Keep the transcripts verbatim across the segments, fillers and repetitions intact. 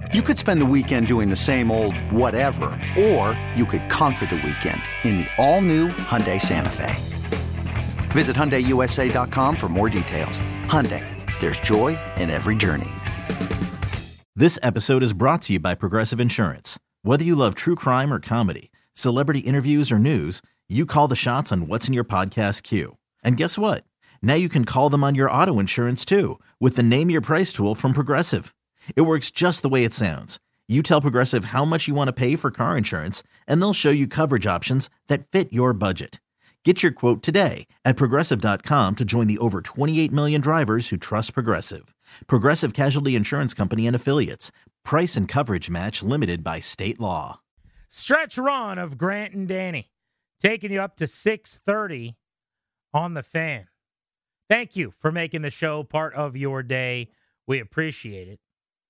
You could spend the weekend doing the same old whatever, or you could conquer the weekend in the all-new Hyundai Santa Fe. Visit Hyundai U S A dot com for more details. Hyundai, there's joy in every journey. This episode is brought to you by Progressive Insurance. Whether you love true crime or comedy, celebrity interviews or news, you call the shots on what's in your podcast queue. And guess what? Now you can call them on your auto insurance too with the Name Your Price tool from Progressive. It works just the way it sounds. You tell Progressive how much you want to pay for car insurance, and they'll show you coverage options that fit your budget. Get your quote today at Progressive dot com to join the over twenty-eight million drivers who trust Progressive. Progressive Casualty Insurance Company and Affiliates. Price and coverage match limited by state law. Stretch run of Grant and Danny, taking you up to six thirty on the Fan. Thank you for making the show part of your day. We appreciate it.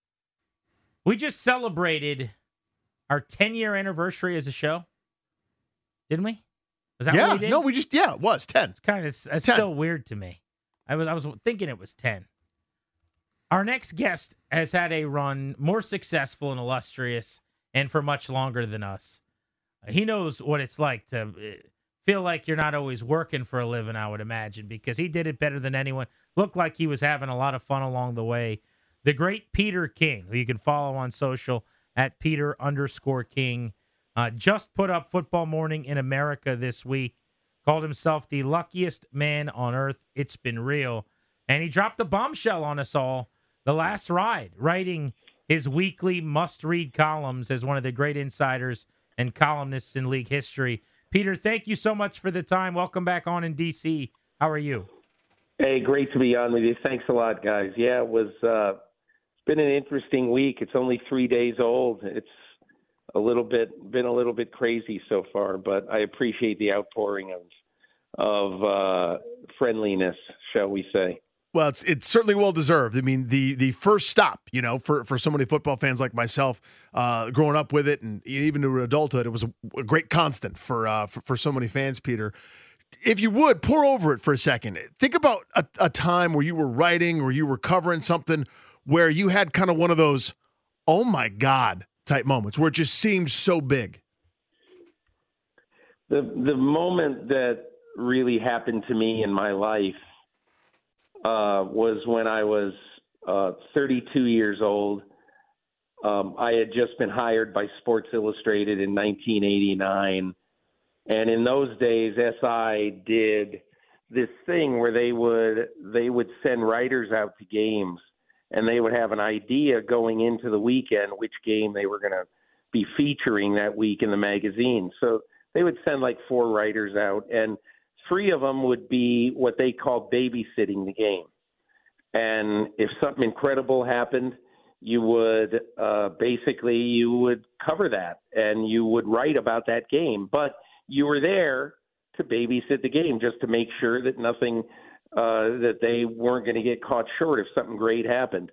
We just celebrated our ten-year anniversary as a show, didn't we? Was that yeah, what we did? no, we just, yeah, it was ten. It's kind of it's, it's still weird to me. I was I was thinking it was ten. Our next guest has had a run more successful and illustrious and for much longer than us. He knows what it's like to feel like you're not always working for a living, I would imagine, because he did it better than anyone. Looked like he was having a lot of fun along the way. The great Peter King, who you can follow on social at Peter underscore King, uh, just put up Football Morning in America this week, called himself the luckiest man on earth. It's been real. And he dropped a bombshell on us all, the last ride, writing his weekly must-read columns as one of the great insiders and columnists in league history. Peter, thank you so much for the time. Welcome back on in D C. How are you? Hey, great to be on with you. Thanks a lot, guys. Yeah, it was uh, it's been an interesting week. It's only three days old. It's a little bit been a little bit crazy so far, but I appreciate the outpouring of of uh, friendliness, shall we say. Well, it's it's certainly well deserved. I mean, the the first stop, you know, for, for so many football fans like myself, uh, growing up with it, and even to adulthood, it was a, a great constant for, uh, for for so many fans. Peter, if you would pour over it for a second, think about a, a time where you were writing or you were covering something where you had kind of one of those, oh my God type moments where it just seemed so big. The the moment that really happened to me in my life Uh, was when I was uh, thirty-two years old. Um, I had just been hired by Sports Illustrated in nineteen eighty-nine. And in those days, S I did this thing where they would they would send writers out to games, and they would have an idea going into the weekend which game they were going to be featuring that week in the magazine. So they would send like four writers out, and three of them would be what they called babysitting the game. And if something incredible happened, you would uh, basically you would cover that and you would write about that game. But you were there to babysit the game just to make sure that nothing, uh, that they weren't going to get caught short if something great happened.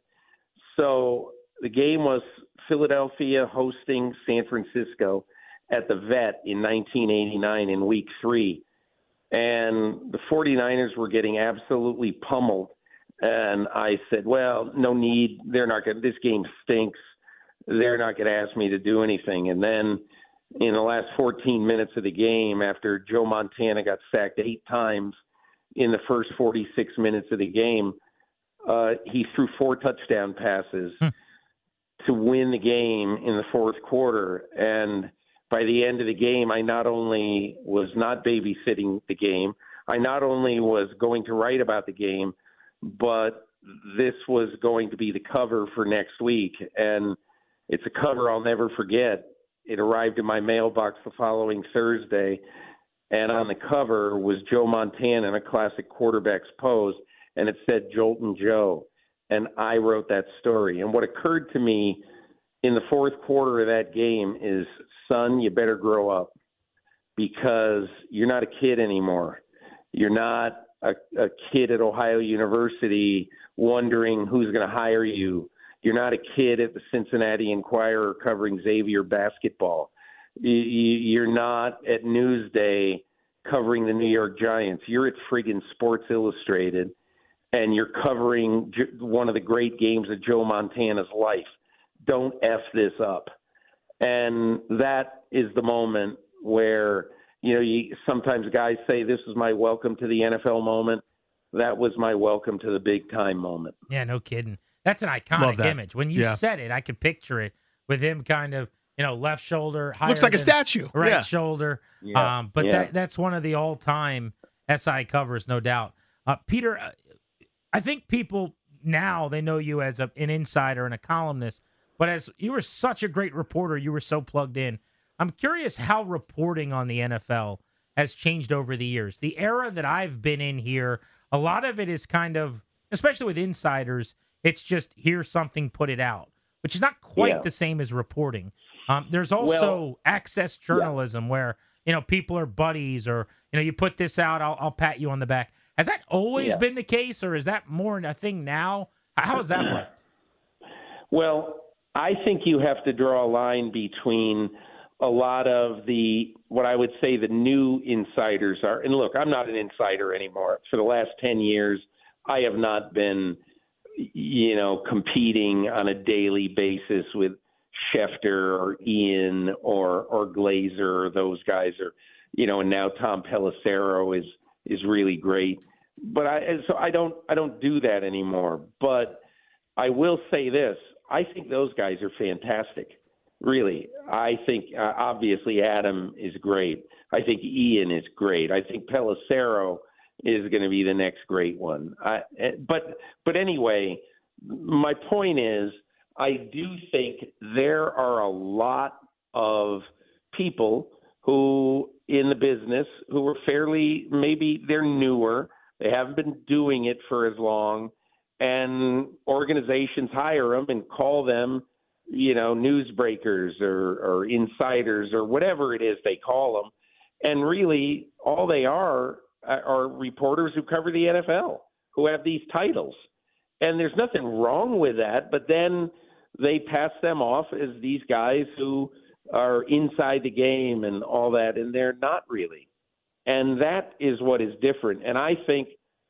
So the game was Philadelphia hosting San Francisco at the Vet in nineteen eighty-nine in week three. And the 49ers were getting absolutely pummeled. And I said, well, no need. They're not going to, this game stinks. They're not going to ask me to do anything. And then in the last fourteen minutes of the game, after Joe Montana got sacked eight times in the first forty-six minutes of the game, uh, he threw four touchdown passes hmm. to win the game in the fourth quarter. And by the end of the game, I not only was not babysitting the game, I not only was going to write about the game, but this was going to be the cover for next week. And it's a cover I'll never forget. It arrived in my mailbox the following Thursday, and on the cover was Joe Montana in a classic quarterback's pose, and it said Joltin' Joe. And I wrote that story. And what occurred to me in the fourth quarter of that game is, son, you better grow up, because you're not a kid anymore. You're not a, a kid at Ohio University wondering who's going to hire you. You're not a kid at the Cincinnati Enquirer covering Xavier basketball. You, you're not at Newsday covering the New York Giants. You're at friggin' Sports Illustrated, and you're covering one of the great games of Joe Montana's life. don't F this up. And that is the moment where, you know, you, sometimes guys say, this is my welcome to the N F L moment. That was my welcome to the big time moment. Yeah, no kidding. That's an iconic image. When you yeah. said it, I could picture it with him kind of, you know, left shoulder, higher looks like a than statue. right yeah. shoulder. Yeah. Um, but yeah. that that's one of the all-time S I covers, no doubt. Uh, Peter, uh, I think people now, they know you as a, an insider and a columnist, but as you were such a great reporter, you were so plugged in. I'm curious how reporting on the N F L has changed over the years. The era that I've been in here, a lot of it is kind of, especially with insiders, it's just here's something, put it out, which is not quite yeah. the same as reporting. Um, there's also well, access journalism yeah. where, you know, people are buddies or, you know, you put this out, I'll, I'll pat you on the back. Has that always yeah. been the case, or is that more a thing now? How has that worked? Well, I think you have to draw a line between a lot of the, what I would say the new insiders are. And look, I'm not an insider anymore. For the last ten years, I have not been, you know, competing on a daily basis with Schefter or Ian or, or Glazer or those guys are, you know, and now Tom Pelissero is, is really great. But I, so I don't, I don't do that anymore. But I will say this, I think those guys are fantastic. Really. I think uh, obviously Adam is great. I think Ian is great. I think Pelissero is going to be the next great one. I, but, but anyway, my point is, I do think there are a lot of people who in the business who are fairly, maybe they're newer, they haven't been doing it for as long, and organizations hire them and call them, you know, newsbreakers or, or insiders or whatever it is they call them. And really all they are are reporters who cover the N F L, who have these titles. And there's nothing wrong with that, but then they pass them off as these guys who are inside the game and all that, and they're not really. And that is what is different. And I think,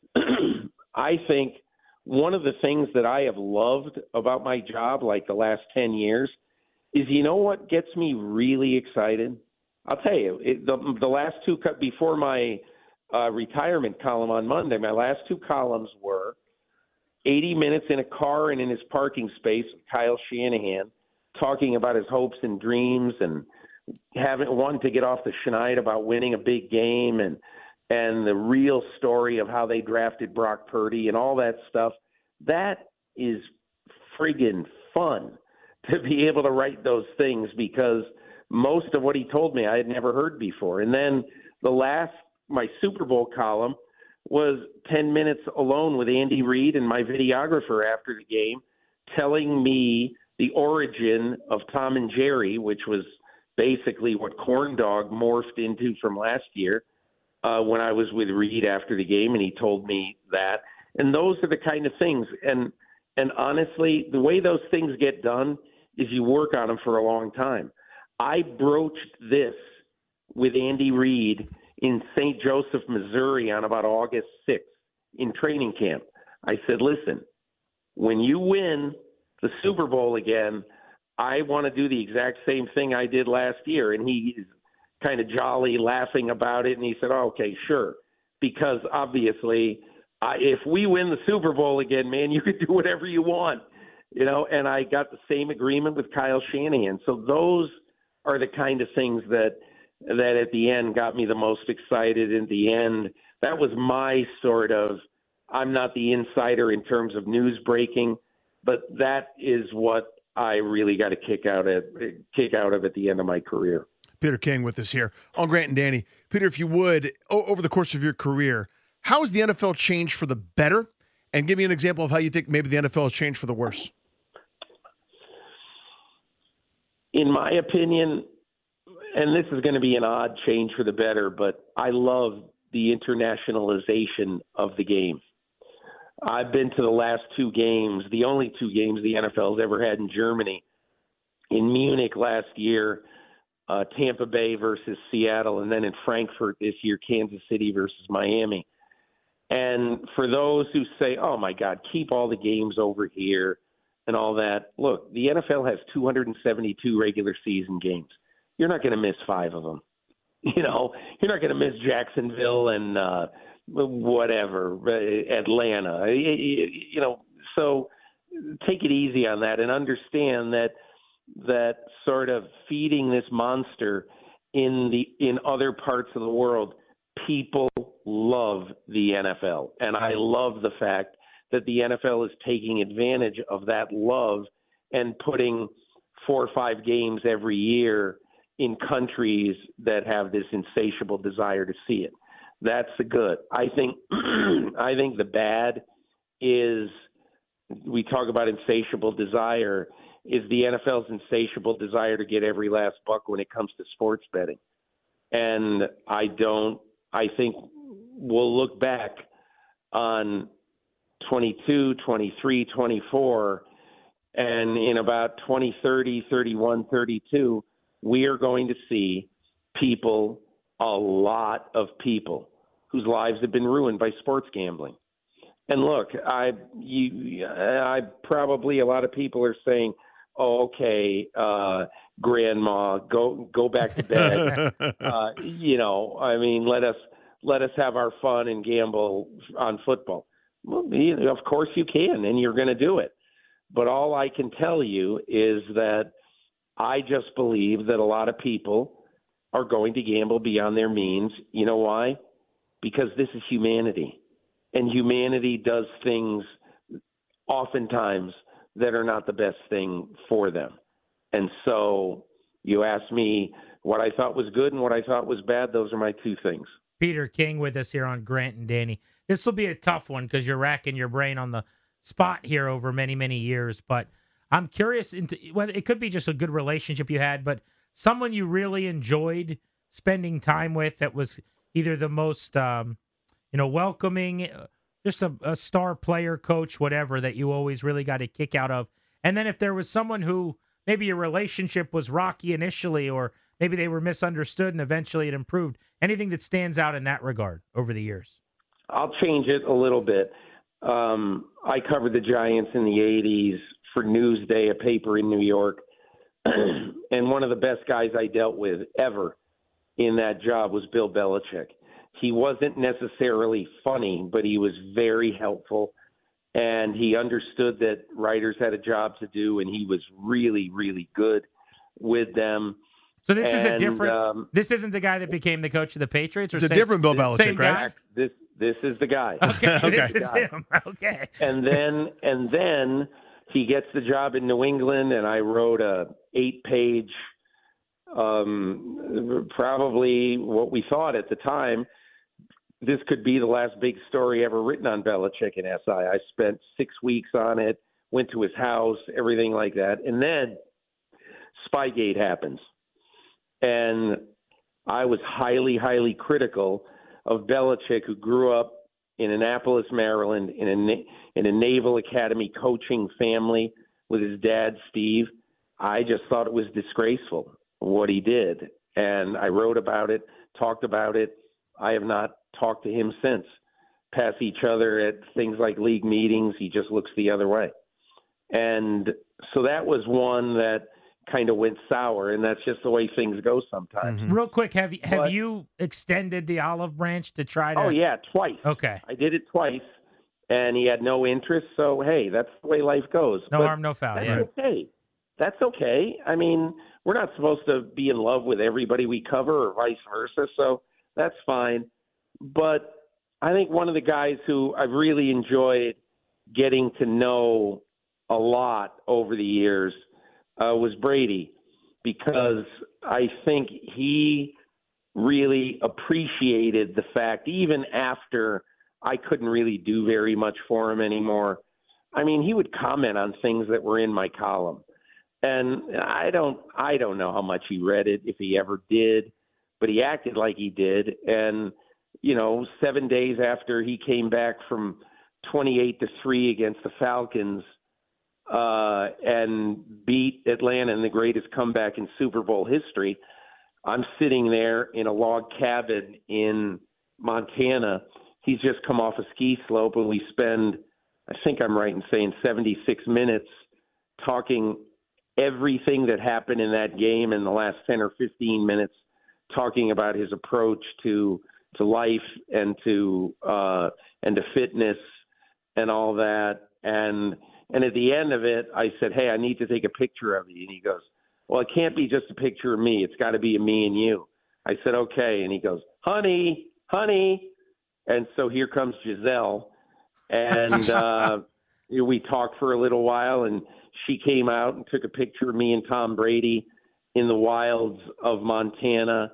I think one of the things that I have loved about my job, like the last ten years, is, you know what gets me really excited? I'll tell you, it, the, the last two, before my uh, retirement column on Monday, my last two columns were eighty minutes in a car and in his parking space with Kyle Shanahan, talking about his hopes and dreams and having wanting to get off the schneid about winning a big game and and the real story of how they drafted Brock Purdy and all that stuff. That is friggin' fun to be able to write those things, because most of what he told me I had never heard before. And then the last, my Super Bowl column was ten minutes alone with Andy Reid and my videographer after the game, telling me the origin of Tom and Jerry, which was basically what Corn Dog morphed into from last year uh, when I was with Reid after the game, and he told me that. And those are the kind of things. And and honestly, the way those things get done is you work on them for a long time. I broached this with Andy Reid in Saint Joseph, Missouri on about August sixth in training camp. I said, listen, when you win the Super Bowl again, I want to do the exact same thing I did last year. And he's kind of jolly laughing about it. And he said, oh, okay, sure. Because obviously, I, if we win the Super Bowl again, man, you could do whatever you want, you know, and I got the same agreement with Kyle Shanahan. So those are the kind of things that, that at the end got me the most excited. In the end, that was my sort of, I'm not the insider in terms of news breaking, but that is what I really got a kick out at, kick out of at the end of my career. Peter King with us here on Grant and Danny. Peter, if you would, o- over the course of your career, how has the N F L changed for the better? And give me an example of how you think maybe the N F L has changed for the worse. In my opinion, and this is going to be an odd change for the better, but I love the internationalization of the game. I've been to the last two games, the only two games the N F L has ever had in Germany. In Munich last year, uh, Tampa Bay versus Seattle, and then in Frankfurt this year, Kansas City versus Miami. And for those who say, oh, my God, keep all the games over here, and all that. Look, the N F L has two hundred seventy-two regular season games. You're not going to miss five of them. You know, you're not going to miss Jacksonville and uh, whatever, Atlanta. You know, so take it easy on that and understand that that sort of feeding this monster in the in other parts of the world, people love the N F L. And I love the fact that the N F L is taking advantage of that love and putting four or five games every year in countries that have this insatiable desire to see it. That's the good. I think I think the bad is, we talk about insatiable desire, is the N F L's insatiable desire to get every last buck when it comes to sports betting. And I don't, I think we'll look back on twenty-two, twenty-three, twenty-four, and in about twenty, thirty, thirty-one, thirty-two, we are going to see people, a lot of people, whose lives have been ruined by sports gambling. And look, I, you, I probably, a lot of people are saying, oh, okay, uh, grandma, go, go back to bed. uh, you know, I mean, let us, let us have our fun and gamble on football. Well, you know, of course you can, and you're going to do it. But all I can tell you is that I just believe that a lot of people are going to gamble beyond their means. You know why? Because this is humanity. And humanity does things oftentimes that are not the best thing for them. And so you asked me what I thought was good and what I thought was bad. Those are my two things. Peter King with us here on Grant and Danny. This will be a tough one because you're racking your brain on the spot here over many, many years. But I'm curious into whether it could be just a good relationship you had, but someone you really enjoyed spending time with that was either the most, um, you know, welcoming, just a, a star player, coach, whatever, that you always really got a kick out of. And then if there was someone who maybe your relationship was rocky initially, or maybe they were misunderstood and eventually it improved, anything that stands out in that regard over the years? I'll change it a little bit. Um, I covered the Giants in the eighties for Newsday, a paper in New York. And one of the best guys I dealt with ever in that job was Bill Belichick. He wasn't necessarily funny, but he was very helpful. And he understood that writers had a job to do, and he was really, really good with them. So this and, is a different. Um, this isn't the guy that became the coach of the Patriots. Or it's same, a different Bill Belichick, same right? Guy? This this is the guy. Okay, okay. this is him. Okay. And then and then he gets the job in New England, and I wrote a eight page, um, probably what we thought at the time, this could be the last big story ever written on Belichick and S I. I spent six weeks on it, went to his house, everything like that. And then Spygate happens. And I was highly, highly critical of Belichick, who grew up in Annapolis, Maryland, in a, in a Naval Academy coaching family with his dad, Steve. I just thought it was disgraceful what he did. And I wrote about it, talked about it. I have not talked to him since. Pass each other at things like league meetings. He just looks the other way. And so that was one that kind of went sour, and that's just the way things go sometimes. Mm-hmm. Real quick, have you have but, you extended the olive branch to try to? Oh yeah, twice. Okay, I did it twice, and he had no interest. So hey, that's the way life goes. No but harm, no foul. That's yeah. okay. That's okay. I mean, we're not supposed to be in love with everybody we cover, or vice versa. So that's fine. But I think one of the guys who I've really enjoyed getting to know a lot over the years Uh, was Brady, because I think he really appreciated the fact, even after I couldn't really do very much for him anymore. I mean, he would comment on things that were in my column, and I don't, I don't know how much he read it, if he ever did, but he acted like he did. And you know, seven days after he came back from twenty-eight to three against the Falcons, uh, and beat Atlanta in the greatest comeback in Super Bowl history, I'm sitting there in a log cabin in Montana. He's just come off a ski slope, and we spend, I think I'm right in saying, seventy-six minutes talking everything that happened in that game in the last ten or fifteen minutes, talking about his approach to to life and to uh, and to fitness and all that. And and at the end of it, I said, "Hey, I need to take a picture of you." And he goes, "Well, it can't be just a picture of me. It's got to be a me and you." I said, "Okay." And he goes, "Honey, honey." And so here comes Giselle. And uh, we talked for a little while, and she came out and took a picture of me and Tom Brady in the wilds of Montana.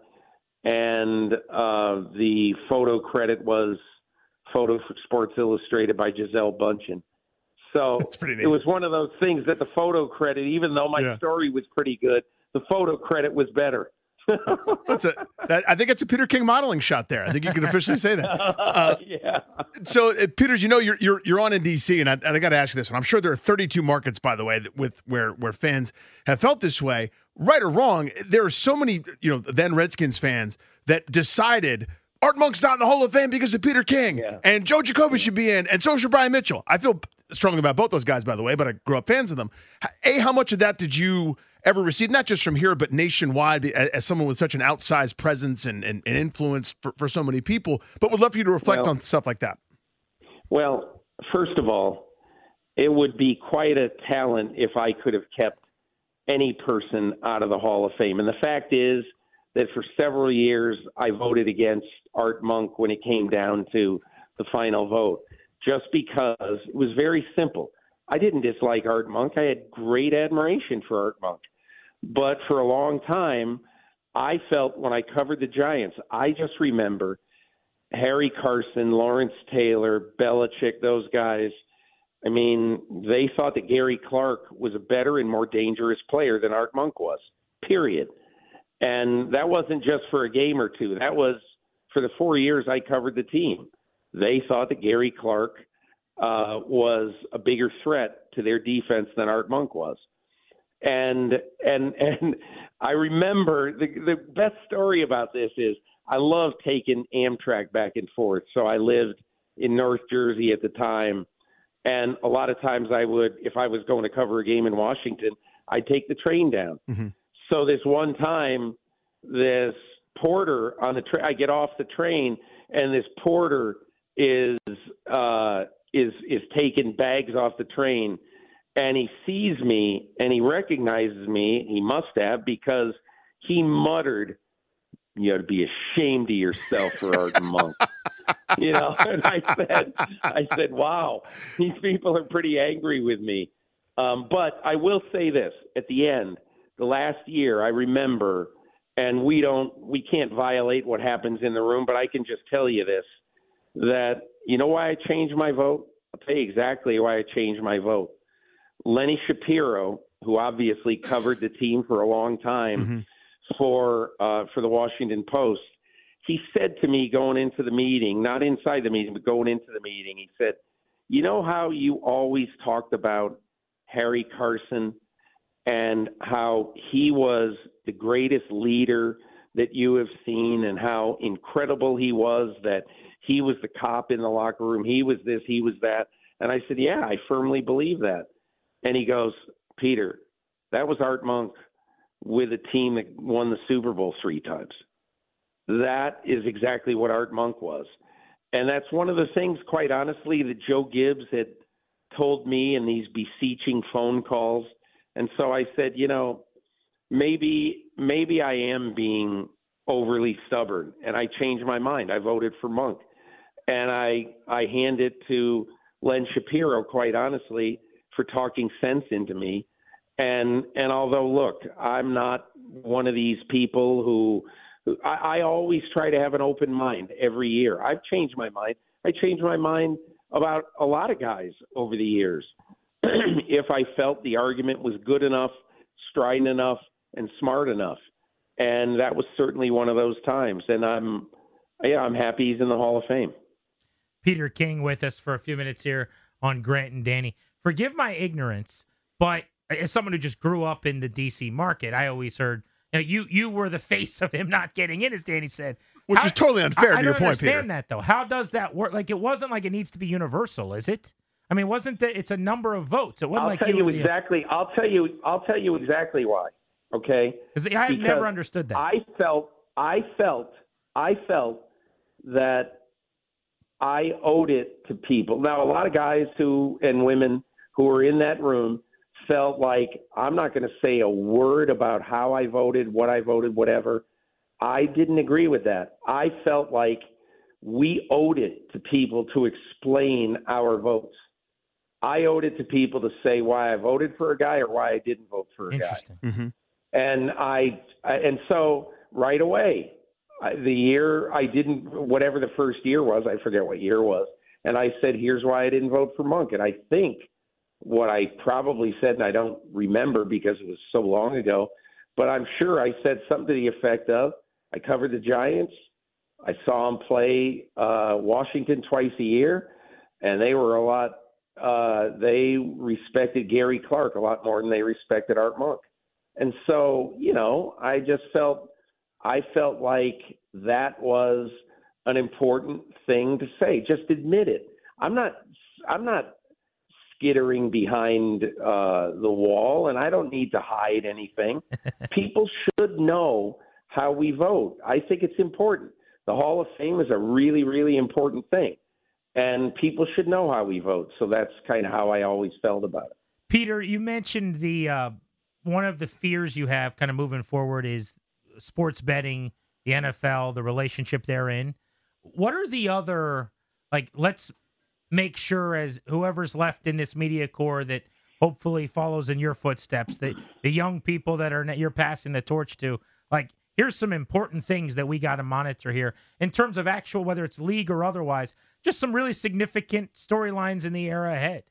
And uh, the photo credit was photo for Sports Illustrated by Giselle Bundchen. So it was one of those things that the photo credit, even though my yeah. story was pretty good, the photo credit was better. That's a. That, I think it's a Peter King modeling shot there. I think you can officially say that. Uh, yeah. So, uh, Peters, you know you're you're you're on in D C, and I, and I got to ask you this one. I'm sure there are thirty-two markets, by the way, that with where where fans have felt this way, right or wrong. There are so many, you know, then Redskins fans that decided Art Monk's not in the Hall of Fame because of Peter King, yeah. and Joe Jacoby should be in, and so should Brian Mitchell. I feel strongly about both those guys, by the way, but I grew up fans of them. A, how much of that did you ever receive, not just from here, but nationwide, as someone with such an outsized presence and, and, and influence for, for so many people, but would love for you to reflect well, on stuff like that. Well, first of all, it would be quite a talent if I could have kept any person out of the Hall of Fame. And the fact is that for several years, I voted against Art Monk when it came down to the final vote, just because it was very simple. I didn't dislike Art Monk. I had great admiration for Art Monk. But for a long time, I felt when I covered the Giants, I just remember Harry Carson, Lawrence Taylor, Belichick, those guys. I mean, they thought that Gary Clark was a better and more dangerous player than Art Monk was, period. And that wasn't just for a game or two. That was for the four years I covered the team. They thought that Gary Clark uh, was a bigger threat to their defense than Art Monk was. And and and I remember the the best story about this is I love taking Amtrak back and forth. So I lived in North Jersey at the time, and a lot of times I would, if I was going to cover a game in Washington, I'd take the train down. Mm-hmm. So this one time, this porter on the train, I get off the train, and this porter is uh, is is taking bags off the train. And he sees me and he recognizes me. He must have, because he muttered, "You ought to be ashamed of yourself for Art Monk." You know, and I said, I said, wow, these people are pretty angry with me. Um, but I will say this at the end, the last year, I remember, and we don't, we can't violate what happens in the room, but I can just tell you this, that you know why I changed my vote? I'll tell you exactly why I changed my vote. Lenny Shapiro, who obviously covered the team for a long time mm-hmm. for uh, for the Washington Post, he said to me going into the meeting, not inside the meeting, but going into the meeting, he said, "You know how you always talked about Harry Carson and how he was the greatest leader that you have seen and how incredible he was, that he was the cop in the locker room, he was this, he was that." And I said, "Yeah, I firmly believe that." And he goes, "Peter, that was Art Monk with a team that won the Super Bowl three times. That is exactly what Art Monk was." And that's one of the things, quite honestly, that Joe Gibbs had told me in these beseeching phone calls. And so I said, you know, maybe maybe I am being overly stubborn. And I changed my mind. I voted for Monk. And I I hand it to Len Shapiro, quite honestly, for talking sense into me. And and although, look, I'm not one of these people who, who I, I always try to have an open mind every year. I've changed my mind. I changed my mind about a lot of guys over the years. If I felt the argument was good enough, strident enough, and smart enough. And that was certainly one of those times. And I'm, yeah, I'm happy he's in the Hall of Fame. Peter King with us for a few minutes here on Grant and Danny. Forgive my ignorance, but as someone who just grew up in the D C market, I always heard, you know, you, you were the face of him not getting in, as Danny said. Which How, is totally unfair I, to I your point, Peter. I don't understand that, though. How does that work? Like, it wasn't like it needs to be universal, is it? I mean, wasn't that it's a number of votes? It wasn't I'll like tell you, you were the- exactly. I'll tell you. I'll tell you exactly why. Okay. Because I have Because never understood that. I felt. I felt. I felt that I owed it to people. Now, a lot of guys who and women who were in that room felt like I'm not going to say a word about how I voted, what I voted, whatever. I didn't agree with that. I felt like we owed it to people to explain our votes. I owed it to people to say why I voted for a guy or why I didn't vote for a guy. Interesting. Mm-hmm. And I, I and so right away, I, the year I didn't, whatever the first year was, I forget what year it was, and I said, here's why I didn't vote for Monk. And I think what I probably said, and I don't remember because it was so long ago, but I'm sure I said something to the effect of, I covered the Giants. I saw them play uh, Washington twice a year, and they were a lot, uh, they respected Gary Clark a lot more than they respected Art Monk. And so, you know, I just felt, I felt like that was an important thing to say. Just admit it. I'm not, I'm not skittering behind uh, the wall, and I don't need to hide anything. People should know how we vote. I think it's important. The Hall of Fame is a really, really important thing, and people should know how we vote. So that's kind of how I always felt about it. Peter, you mentioned the uh, one of the fears you have kind of moving forward is sports betting, the N F L, the relationship therein. What are the other, like, let's make sure as whoever's left in this media corps that hopefully follows in your footsteps, the, the young people that are you're passing the torch to, like, here's some important things that we got to monitor here in terms of actual, whether it's league or otherwise, just some really significant storylines in the era ahead.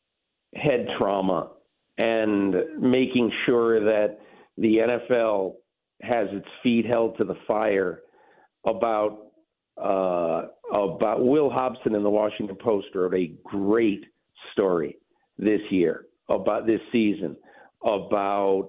Head trauma and making sure that the N F L has its feet held to the fire about uh, about Will Hobson in the Washington Post wrote a great story this year about this season about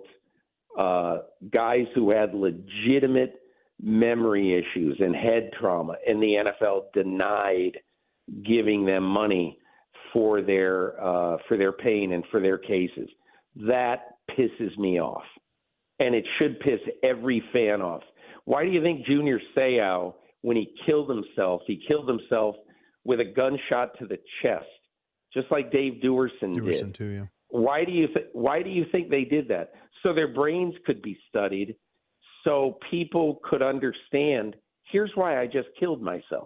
uh, guys who had legitimate memory issues and head trauma, and the N F L denied giving them money for their uh, for their pain and for their cases. That pisses me off, and it should piss every fan off. Why do you think Junior Seau, when he killed himself, he killed himself with a gunshot to the chest, just like Dave Duerson, Duerson did? too, yeah. Why do you th- Why do you think they did that? So their brains could be studied, so people could understand. Here's why I just killed myself.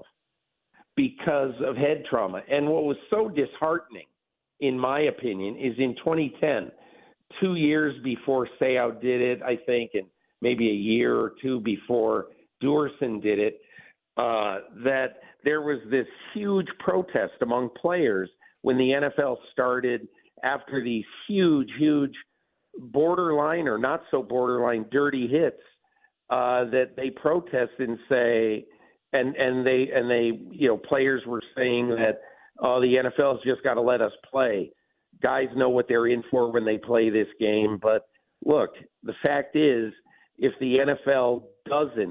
Because of head trauma. And what was so disheartening, in my opinion, is in twenty ten, two years before Seau did it, I think, and maybe a year or two before Duerson did it, uh, that there was this huge protest among players when the N F L started after these huge, huge borderline or not so borderline dirty hits uh, that they protest and say, And and they and they you know players were saying that oh the N F L's just got to let us play. Guys know what they're in for when they play this game. But look, the fact is, if the N F L doesn't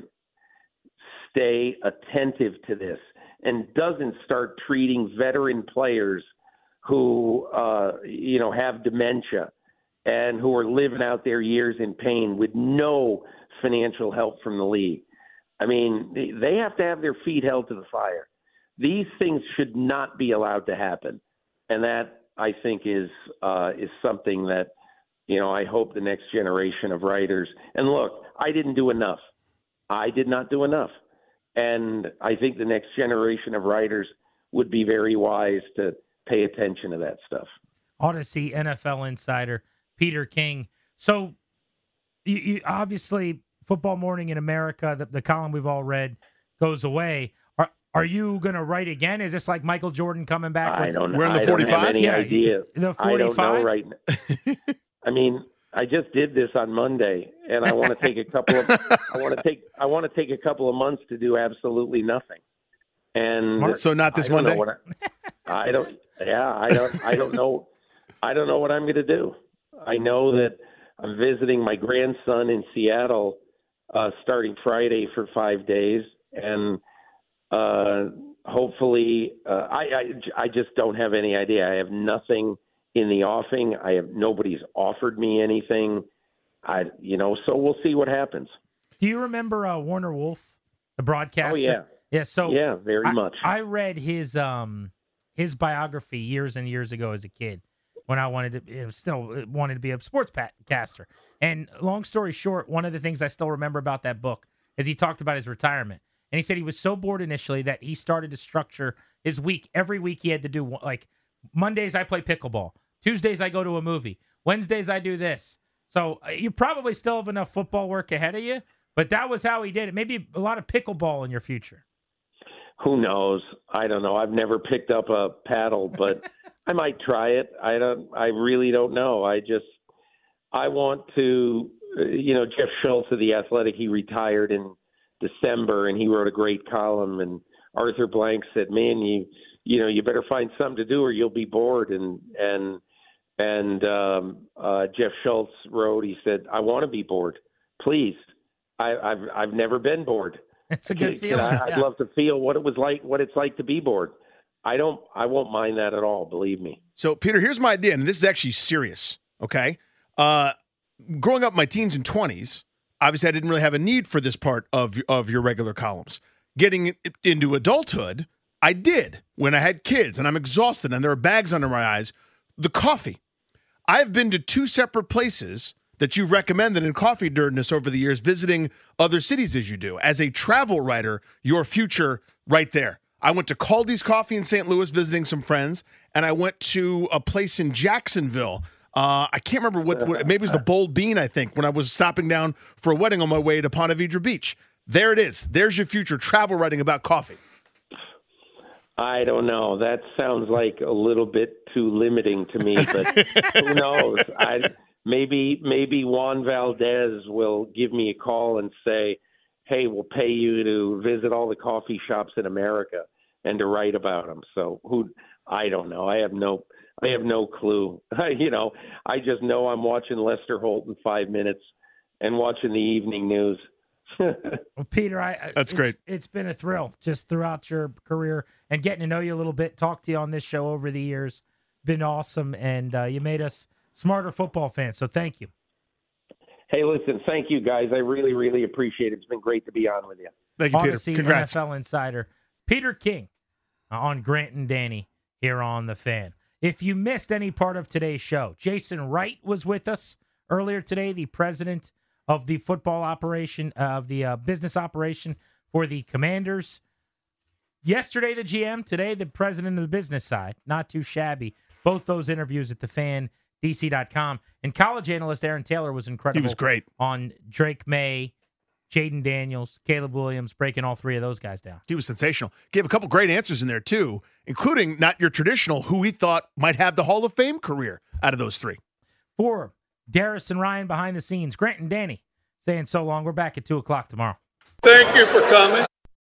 stay attentive to this and doesn't start treating veteran players who uh, you know have dementia and who are living out their years in pain with no financial help from the league, I mean, they have to have their feet held to the fire. These things should not be allowed to happen. And that, I think, is uh, is something that, you know, I hope the next generation of writers – and look, I didn't do enough. I did not do enough. And I think the next generation of writers would be very wise to pay attention to that stuff. Odyssey N F L insider Peter King. So, you, you obviously – Football Morning in America, the, the column we've all read, goes away. Are are you going to write again? Is this like Michael Jordan coming back? I with, don't know. We're in the I don't have forty-five? any Yeah, idea. the I don't know forty-five? right now. I mean, I just did this on Monday, and I want to take a couple of I want to take I want to take a couple of months to do absolutely nothing. And Smart. So not this I don't know Monday? what I, I don't. Yeah, I don't. I don't know. I don't know what I'm going to do. I know that I'm visiting my grandson in Seattle. Uh, starting Friday for five days, and uh, hopefully, uh, I, I I just don't have any idea. I have nothing in the offing. I have nobody's offered me anything. I you know, so we'll see what happens. Do you remember uh, Warner Wolf, the broadcaster? Oh yeah, yeah. So yeah, very I, much. I read his um his biography years and years ago as a kid when I wanted to you know, still wanted to be a sportscaster. And long story short, one of the things I still remember about that book is he talked about his retirement. And he said he was so bored initially that he started to structure his week. Every week he had to do, like, Mondays I play pickleball. Tuesdays I go to a movie. Wednesdays I do this. So uh, you probably still have enough football work ahead of you, but that was how he did it. Maybe a lot of pickleball in your future. Who knows? I don't know. I've never picked up a paddle, but I might try it. I don't. I really don't know. I just, I want to, you know, Jeff Schultz of The Athletic, he retired in December, and he wrote a great column. And Arthur Blank said, "Man, you, you know, you better find something to do, or you'll be bored." And and and um, uh, Jeff Schultz wrote, he said, "I want to be bored. Please, I, I've I've never been bored. It's a good feeling. I, I'd yeah. love to feel what it was like, what it's like to be bored. I don't. I won't mind that at all. Believe me." So, Peter, here's my idea, and this is actually serious. Okay, uh, growing up in my teens and twenties. Obviously, I didn't really have a need for this part of, of your regular columns. Getting into adulthood, I did when I had kids, and I'm exhausted, and there are bags under my eyes. The coffee. I've been to two separate places that you've recommended in Coffee Dirtiness over the years, visiting other cities as you do. As a travel writer, your future right there. I went to Caldy's Coffee in Saint Louis visiting some friends, and I went to a place in Jacksonville. Uh, I can't remember what, what, maybe it was the Bold Bean, I think, when I was stopping down for a wedding on my way to Ponte Vedra Beach. There it is. There's your future, travel writing about coffee. I don't know. That sounds like a little bit too limiting to me, but who knows? I, maybe maybe Juan Valdez will give me a call and say, "Hey, we'll pay you to visit all the coffee shops in America and to write about them." So who? I don't know. I have no. I have no clue. you know, I just know I'm watching Lester Holt in five minutes and watching the evening news. Well, Peter, I that's it's, great. It's been a thrill just throughout your career and getting to know you a little bit, talk to you on this show over the years. Been awesome, and uh, you made us smarter football fans, so thank you. Hey, listen, thank you, guys. I really, really appreciate it. It's been great to be on with you. Thank you, Peter. Odyssey Congrats. N F L Insider Peter King uh, on Grant and Danny here on The Fan. If you missed any part of today's show, Jason Wright was with us earlier today, the president of the football operation, uh, of the uh, business operation for the Commanders. Yesterday, the G M. Today, the president of the business side. Not too shabby. Both those interviews at the fan D C dot com. And college analyst Aaron Taylor was incredible. He was great. On Drake May, Jaden Daniels, Caleb Williams, breaking all three of those guys down. He was sensational. Gave a couple great answers in there, too, including not your traditional who he thought might have the Hall of Fame career out of those three. For Darius and Ryan behind the scenes, Grant and Danny saying so long. We're back at two o'clock tomorrow. Thank you for coming.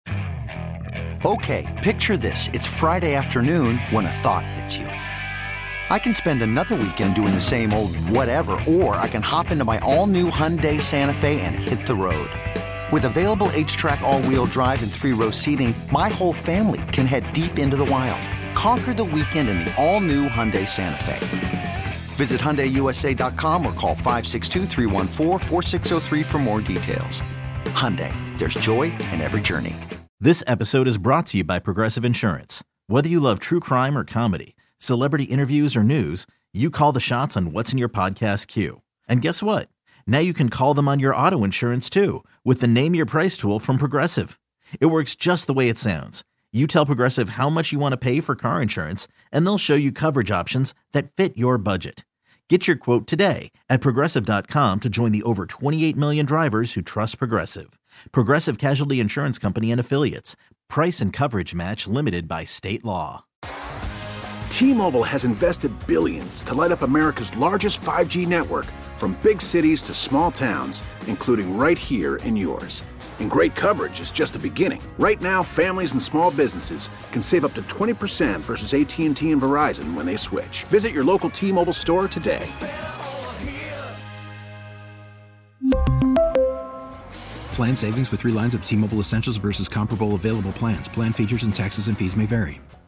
Okay, picture this. It's Friday afternoon when a thought hits you. I can spend another weekend doing the same old whatever, or I can hop into my all-new Hyundai Santa Fe and hit the road. With available H-Track all-wheel drive and three-row seating, my whole family can head deep into the wild. Conquer the weekend in the all-new Hyundai Santa Fe. Visit Hyundai U S A dot com or call five six two, three one four, four six zero three for more details. Hyundai, there's joy in every journey. This episode is brought to you by Progressive Insurance. Whether you love true crime or comedy, celebrity interviews or news, you call the shots on what's in your podcast queue. And guess what? Now you can call them on your auto insurance too with the Name Your Price tool from Progressive. It works just the way it sounds. You tell Progressive how much you want to pay for car insurance, and they'll show you coverage options that fit your budget. Get your quote today at Progressive dot com to join the over twenty-eight million drivers who trust Progressive. Progressive Casualty Insurance Company and Affiliates. Price and coverage match limited by state law. T-Mobile has invested billions to light up America's largest five G network, from big cities to small towns, including right here in yours. And great coverage is just the beginning. Right now, families and small businesses can save up to twenty percent versus A T and T and Verizon when they switch. Visit your local T-Mobile store today. Plan savings with three lines of T-Mobile Essentials versus comparable available plans. Plan features and taxes and fees may vary.